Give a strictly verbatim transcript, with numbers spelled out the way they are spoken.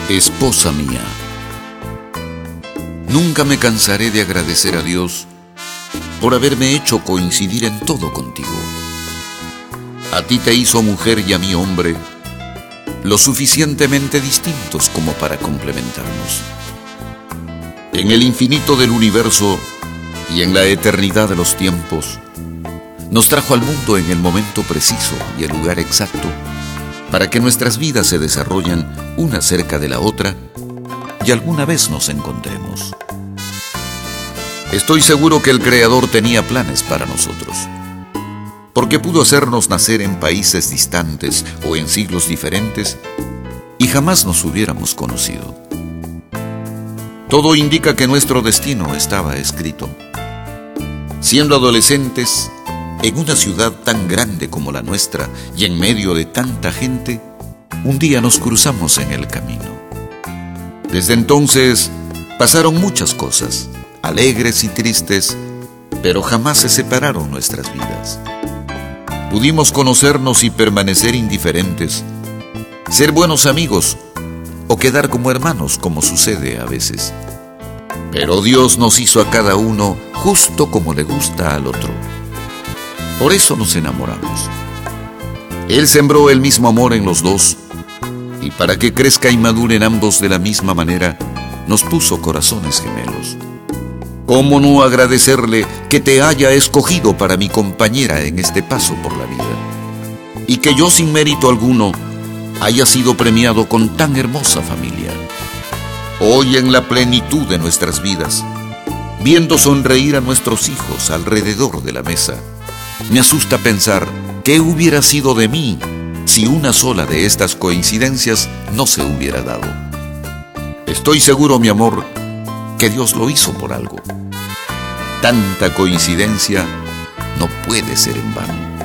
Esposa mía, nunca me cansaré de agradecer a Dios por haberme hecho coincidir en todo contigo. A ti te hizo mujer y a mí hombre, lo suficientemente distintos como para complementarnos. En el infinito del universo y en la eternidad de los tiempos, nos trajo al mundo en el momento preciso y el lugar exacto para que nuestras vidas se desarrollen una cerca de la otra y alguna vez nos encontremos. Estoy seguro que el Creador tenía planes para nosotros, porque pudo hacernos nacer en países distantes o en siglos diferentes y jamás nos hubiéramos conocido. Todo indica que nuestro destino estaba escrito. Siendo adolescentes, en una ciudad tan grande como la nuestra y en medio de tanta gente, un día nos cruzamos en el camino. Desde entonces pasaron muchas cosas, alegres y tristes, pero jamás se separaron nuestras vidas. Pudimos conocernos y permanecer indiferentes, ser buenos amigos o quedar como hermanos, como sucede a veces. Pero Dios nos hizo a cada uno justo como le gusta al otro. Por eso nos enamoramos. Él sembró el mismo amor en los dos, y para que crezca y maduren ambos de la misma manera, nos puso corazones gemelos. ¿Cómo no agradecerle que te haya escogido para mi compañera en este paso por la vida? Y que yo, sin mérito alguno, haya sido premiado con tan hermosa familia. Hoy, en la plenitud de nuestras vidas, viendo sonreír a nuestros hijos alrededor de la mesa, me asusta pensar qué hubiera sido de mí si una sola de estas coincidencias no se hubiera dado. Estoy seguro, mi amor, que Dios lo hizo por algo. Tanta coincidencia no puede ser en vano.